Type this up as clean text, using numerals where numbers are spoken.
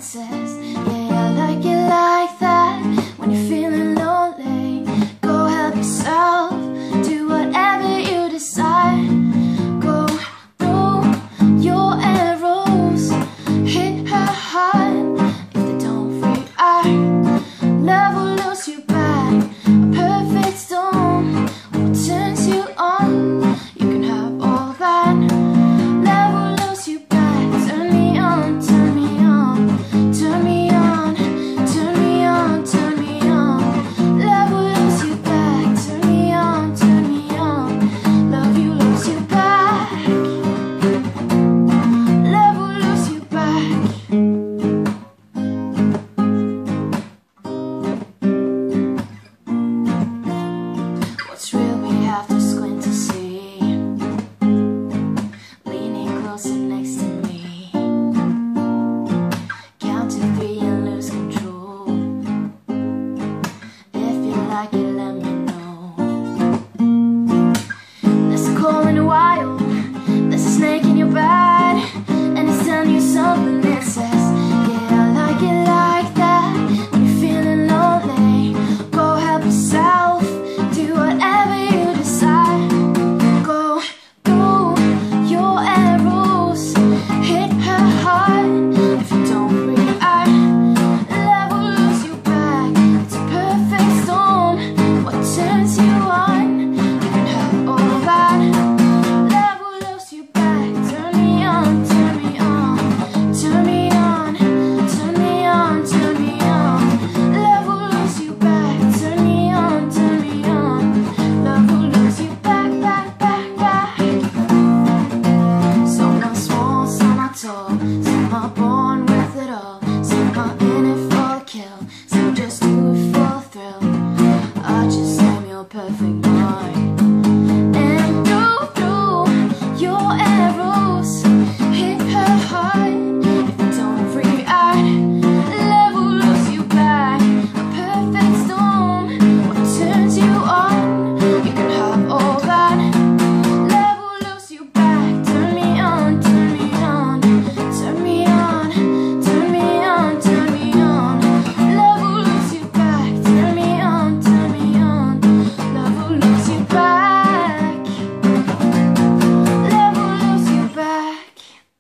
says, yeah, I like it like that. When you're feeling lonely, go help yourself. Do whatever you decide. Go through your arrows, hit her hard. If they don't react, love will lose you back. A perfect storm will turns you on. You can have all that. Love will lose you back. Turn me on, turn me on, turn me on, turn me on, turn me on. Love will lose you back. Turn me on, turn me on. Love you lose you back. Love will lose you back. What's real we have to squint to see. Leaning closer next to